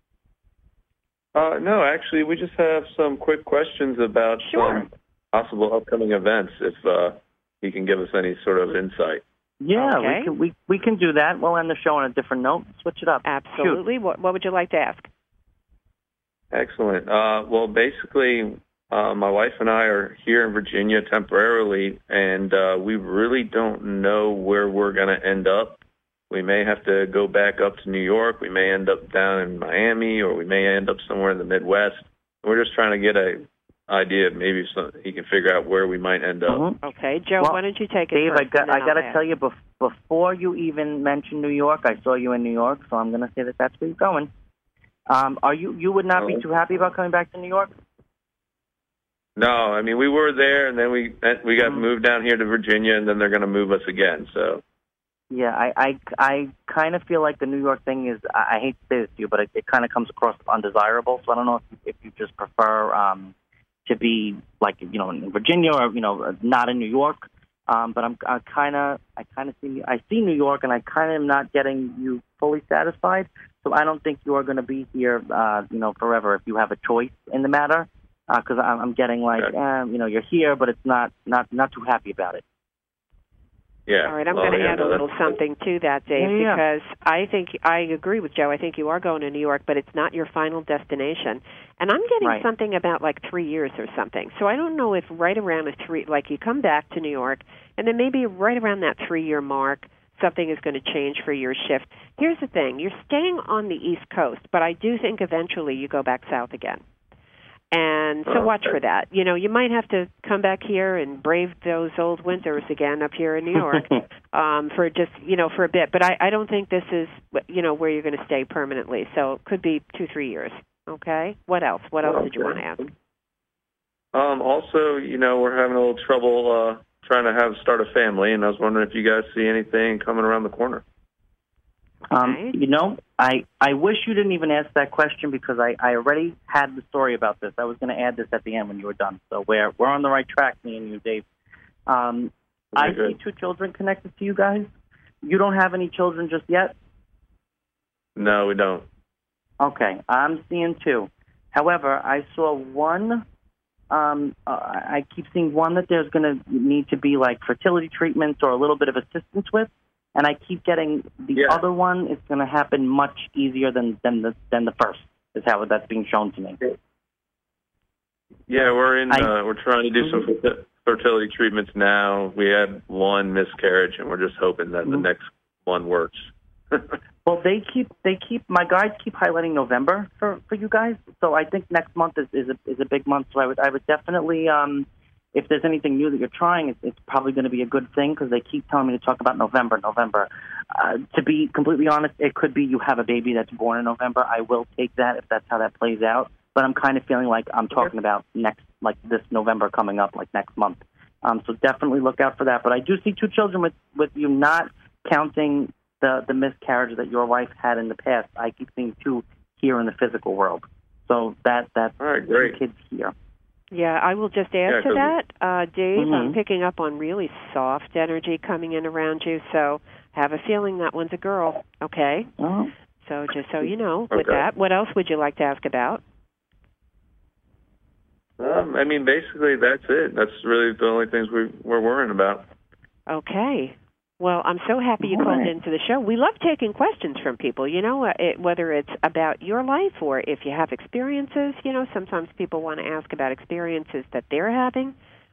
Uh, no, actually, we just have some quick questions about sure. some possible upcoming events, if uh, you can give us any sort of insight. Yeah, okay. we can we we can do that. We'll end the show on a different note. Switch it up. Absolutely. What what would you like to ask? Excellent. Uh, well, basically, uh, my wife and I are here in Virginia temporarily, and uh, we really don't know where we're going to end up. We may have to go back up to New York. We may end up down in Miami, or we may end up somewhere in the Midwest. We're just trying to get a idea. Maybe some, he can figure out where we might end up. Mm-hmm. Okay, Joe, well, why don't you take it Dave, first? I got I got to I'll tell you, bef- before you even mentioned New York, I saw you in New York, so I'm going to say that that's where you're going. Um, are you you would not oh. be too happy about coming back to New York? No, I mean we were there, and then we we got mm-hmm. moved down here to Virginia, and then they're going to move us again. So. Yeah, I I, I kind of feel like the New York thing is. I, I hate to say this to you, but it, it kind of comes across as undesirable. So I don't know if you, if you just prefer. Um, to be like, you know, in Virginia or, you know, not in New York. Um, but I'm I kind of, I kind of see, I see New York and I kind of am not getting you fully satisfied. So I don't think you are going to be here, uh, you know, forever if you have a choice in the matter. Because uh, I'm, I'm getting like, eh, you know, you're here, but it's not, not, not too happy about it. Yeah. All right, I'm well, going to yeah, add no, a little something to that, Dave, yeah, yeah. because I think I agree with Joe. I think you are going to New York, but it's not your final destination. And I'm getting right. something about like three years or something. So I don't know if right around a three, like you come back to New York, and then maybe right around that three-year mark, something is going to change for your shift. Here's the thing. You're staying on the East Coast, but I do think eventually you go back south again. And so watch for that. You know, you might have to come back here and brave those old winters again up here in New York um, for just, you know, for a bit. But I, I don't think this is, you know, where you're going to stay permanently. So it could be two, three years. Okay? What else? What else okay. did you want to ask? Um, also, you know, we're having a little trouble uh, trying to have start a family, and I was wondering if you guys see anything coming around the corner. Um, Okay. you know, I, I wish you didn't even ask that question because I, I already had the story about this. I was going to add this at the end when you were done. So we're we're on the right track, me and you, Dave. Um, I good. see two children connected to you guys. You don't have any children just yet? No, we don't. Okay, I'm seeing two. However, I saw one. Um, uh, I keep seeing one that there's going to need to be like fertility treatments or a little bit of assistance with. And I keep getting the yeah. other one is going to happen much easier than, than the than the first. Is how that's being shown to me. Yeah, we're in. I, uh, we're trying to do some mm-hmm. fertility treatments now. We had one miscarriage, and we're just hoping that mm-hmm. the next one works. Well, they keep they keep my guides keep highlighting November for, for you guys. So I think next month is, is a is a big month. So I would I would definitely. Um, If there's anything new that you're trying, it's, it's probably going to be a good thing because they keep telling me to talk about November, November. Uh, to be completely honest, it could be you have a baby that's born in November. I will take that if that's how that plays out. But I'm kind of feeling like I'm talking about next, like this November coming up, like next month. Um, so definitely look out for that. But I do see two children with, with you, not counting the, the miscarriage that your wife had in the past. I keep seeing two here in the physical world. So that that's All right, great. two kids here. Yeah, I will just add Yeah, to that, uh, Dave. Mm-hmm. I'm picking up on really soft energy coming in around you, so I have a feeling that one's a girl. Okay. Oh. So just so you know, Okay. with that, what else would you like to ask about? Um, I mean, basically, that's it. That's really the only things we, we're worrying about. Okay. Well, I'm so happy you All called right. into the show. We love taking questions from people, you know, uh, it, whether it's about your life or if you have experiences. You know, sometimes people want to ask about experiences that they're having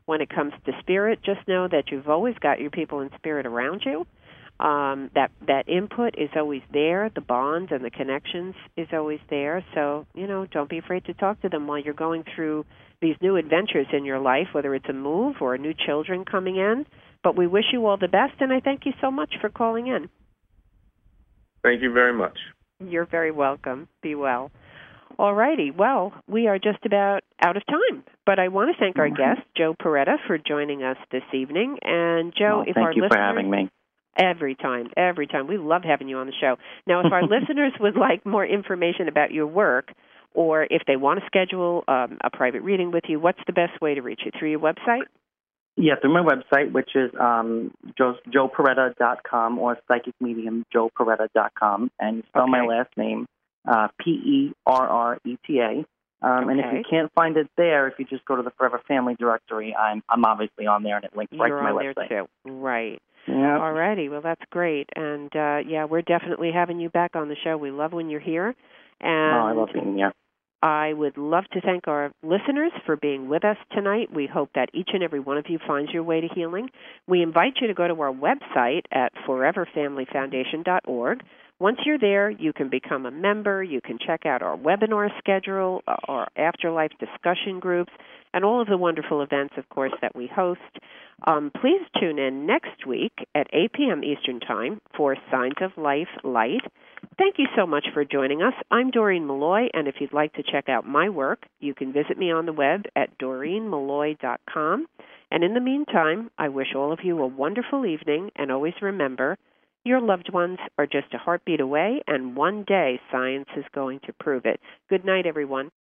when it comes to spirit, just know that you've always got your people in spirit around you. Um, that that input is always there. The bonds and the connections is always there. So, you know, don't be afraid to talk to them while you're going through these new adventures in your life, whether it's a move or new children coming in. But we wish you all the best, and I thank you so much for calling in. Thank you very much. You're very welcome. Be well. All righty. Well, we are just about out of time, but I want to thank our guest, Joe Peretta, for joining us this evening. And, Joe, oh, if thank our you listeners... for having me. Every time, every time. We love having you on the show. Now, if our listeners would like more information about your work, or if they want to schedule um, a private reading with you, what's the best way to reach you? Through your website? Yeah, through my website, which is um, joe peretta dot com or psychic medium joe peretta dot com, and you spell okay. my last name, uh, P E R R E T A. Um, okay. And if you can't find it there, if you just go to the Forever Family directory, I'm I'm obviously on there, and it links right You're to my on website. there too. Right. Yeah. All righty. Well, that's great. And, uh, yeah, we're definitely having you back on the show. We love when you're here. And oh, I love being here. I would love to thank our listeners for being with us tonight. We hope that each and every one of you finds your way to healing. We invite you to go to our website at forever family foundation dot org. Once you're there, you can become a member. You can check out our webinar schedule, our afterlife discussion groups, and all of the wonderful events, of course, that we host. Um, please tune in next week at eight p.m. Eastern Time for Signs of Life Light. Thank you so much for joining us. I'm Doreen Malloy, and if you'd like to check out my work, you can visit me on the web at doreen malloy dot com. And in the meantime, I wish all of you a wonderful evening, and always remember, your loved ones are just a heartbeat away, and one day science is going to prove it. Good night, everyone.